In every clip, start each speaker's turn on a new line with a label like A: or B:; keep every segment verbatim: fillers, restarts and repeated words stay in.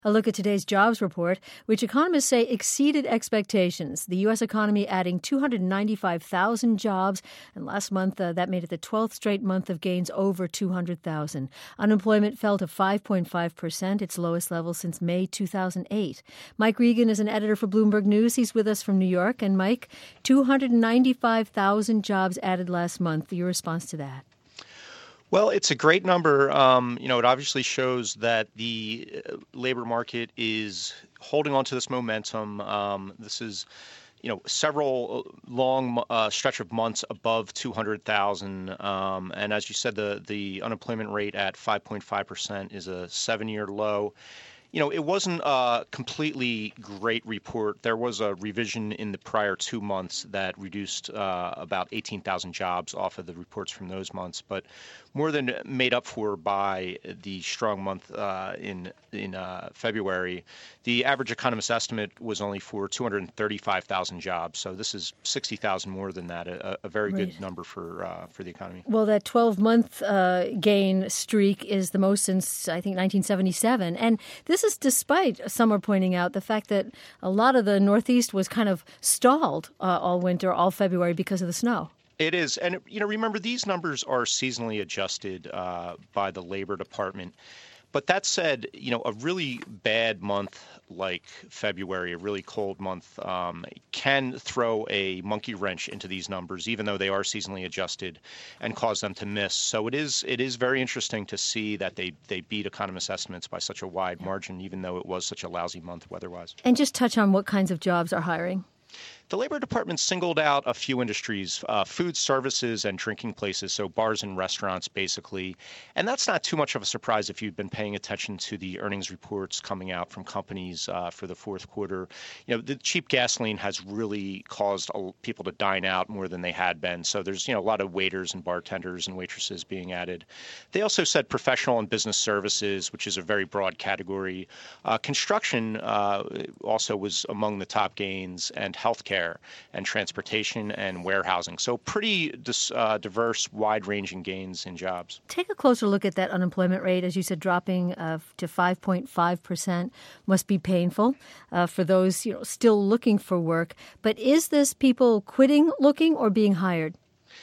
A: A look at today's jobs report, which economists say exceeded expectations. The U S economy adding two hundred ninety-five thousand jobs, and last month uh, that made it the twelfth straight month of gains over two hundred thousand. Unemployment fell to five point five percent, its lowest level since May two thousand eight. Mike Regan is an editor for Bloomberg News. He's with us from New York. And Mike, two hundred ninety-five thousand jobs added last month. Your response to that?
B: Well, it's a great number. Um, you know, it obviously shows that the labor market is holding on to this momentum. Um, this is, you know, several long uh, stretch of months above two hundred thousand. Um, and as you said, the, the unemployment rate at five point five percent is a seven-year low. You know, it wasn't a completely great report. There was a revision in the prior two months that reduced uh, about eighteen thousand jobs off of the reports from those months, but more than made up for by the strong month uh, in in uh, February. The average economist estimate was only for two hundred thirty-five thousand jobs, so this is sixty thousand more than that, a, a very right. good number for uh, for the economy.
A: Well, that twelve-month uh, gain streak is the most since, I think, nineteen seventy-seven, and this This is despite, some are pointing out, the fact that a lot of the Northeast was kind of stalled uh, all winter, all February because of the snow.
B: It is. And, you know, remember, these numbers are seasonally adjusted uh, by the Labor Department. But that said, you know, a really bad month like February, a really cold month, um, can throw a monkey wrench into these numbers, even though they are seasonally adjusted, and cause them to miss. So it is it is very interesting to see that they, they beat economist estimates by such a wide margin, even though it was such a lousy month weather-wise.
A: And just touch on what kinds of jobs are hiring.
B: The Labor Department singled out a few industries, uh, food services and drinking places, so bars and restaurants, basically. And that's not too much of a surprise if you've been paying attention to the earnings reports coming out from companies uh, for the fourth quarter. You know, the cheap gasoline has really caused people to dine out more than they had been. So there's, you know, a lot of waiters and bartenders and waitresses being added. They also said professional and business services, which is a very broad category. Uh, construction uh, also was among the top gains, and healthcare and transportation and warehousing. So pretty dis, uh, diverse, wide-ranging gains in jobs.
A: Take a closer look at that unemployment rate. As you said, dropping uh, to five point five percent must be painful uh, for those, you know, still looking for work. But is this people quitting looking or being hired?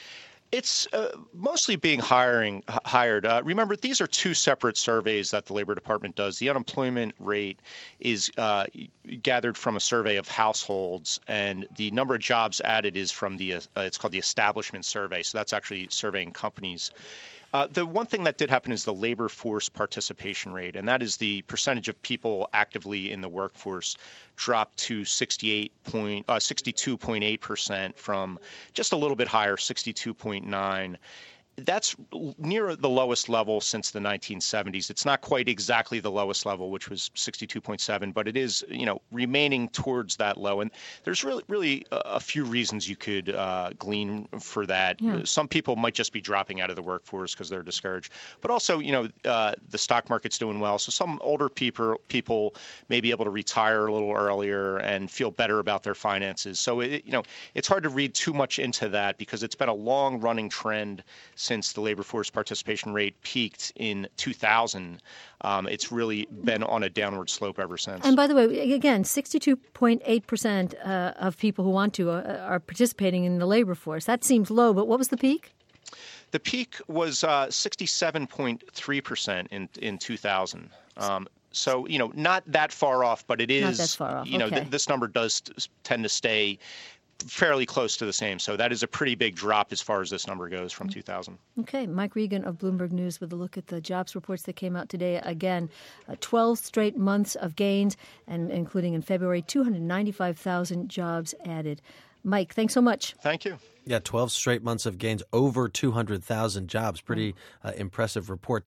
B: It's uh, mostly being hiring h- hired. Uh, remember, these are two separate surveys that the Labor Department does. The unemployment rate is uh, gathered from a survey of households, and the number of jobs added is from the uh, it's called the Establishment Survey. So that's actually surveying companies. Uh, the one thing that did happen is the labor force participation rate, and that is the percentage of people actively in the workforce dropped to sixty-eight point, uh, sixty-two point eight percent from just a little bit higher, sixty-two point nine. That's near the lowest level since the nineteen seventies. It's not quite exactly the lowest level, which was sixty-two point seven, but it is, you know, remaining towards that low. And there's really, really a few reasons you could uh, glean for that. Yeah. Some people might just be dropping out of the workforce because they're discouraged, but also, you know, uh, the stock market's doing well. So some older people people may be able to retire a little earlier and feel better about their finances. So, it, you know, it's hard to read too much into that because it's been a long-running trend since the labor force participation rate peaked in two thousand. Um, it's really been on a downward slope ever since.
A: And by the way, again, sixty-two point eight percent uh, of people who want to uh, are participating in the labor force. That seems low, but what was the peak?
B: The peak was uh, sixty-seven point three percent in, in two thousand. Um, so, you know, not that far off, but it is,
A: not that far off.
B: you know,
A: okay.
B: th- this number does t- tend to stay fairly close to the same. So that is a pretty big drop as far as this number goes from two thousand.
A: Okay. Mike Regan of Bloomberg News with a look at the jobs reports that came out today. Again, uh, twelve straight months of gains, and including in February, two hundred ninety-five thousand jobs added. Mike, thanks so much.
B: Thank you.
C: Yeah, twelve straight months of gains, over two hundred thousand jobs. Pretty uh, impressive report.